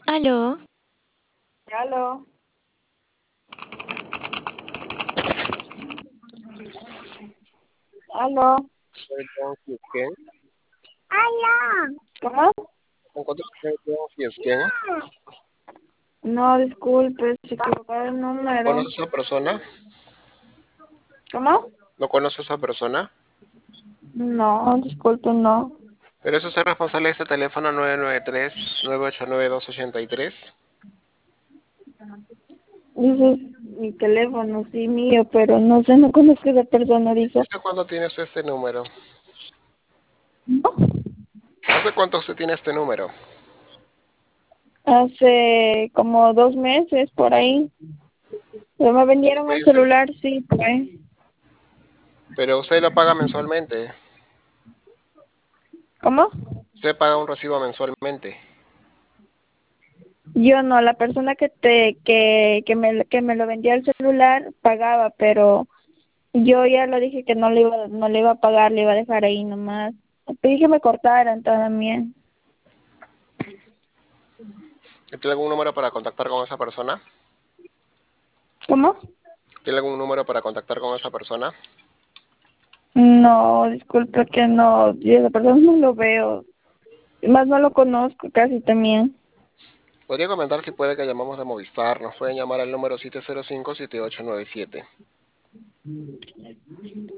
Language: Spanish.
Aló, Aló, aló. Señor John Fiusquén. ¿Cómo? ¿Se encuentra el señor John Fiusquén? No, disculpe, se equivocó el número. ¿Conoce a esa persona? ¿Cómo? ¿No conoce a esa persona? No, disculpe, no. ¿Pero eso es responsable de este teléfono 993-989-283? Dice mi teléfono, sí, mío, pero no sé, no conozco a esa persona, dijo. ¿Hace cuánto tiene usted este número? ¿No? ¿Hace cuánto usted tiene este número? Hace como 2 meses, por ahí. Pero me ¿Dos vendieron el meses? celular, sí, por ahí. Pero usted lo paga mensualmente. ¿Cómo? Usted paga un recibo mensualmente. Yo no, la persona que me lo vendía el celular pagaba, pero yo ya le dije que no le iba a pagar, le iba a dejar ahí nomás. Pedí que me cortaran también. ¿Tiene algún número para contactar con esa persona? ¿Cómo? ¿Tiene algún número para contactar con esa persona? No, disculpe que no, yo a esa persona no lo veo. Más no lo conozco casi también. Podría comentar si puede que llamamos de Movistar. Nos pueden llamar al número 705-7897.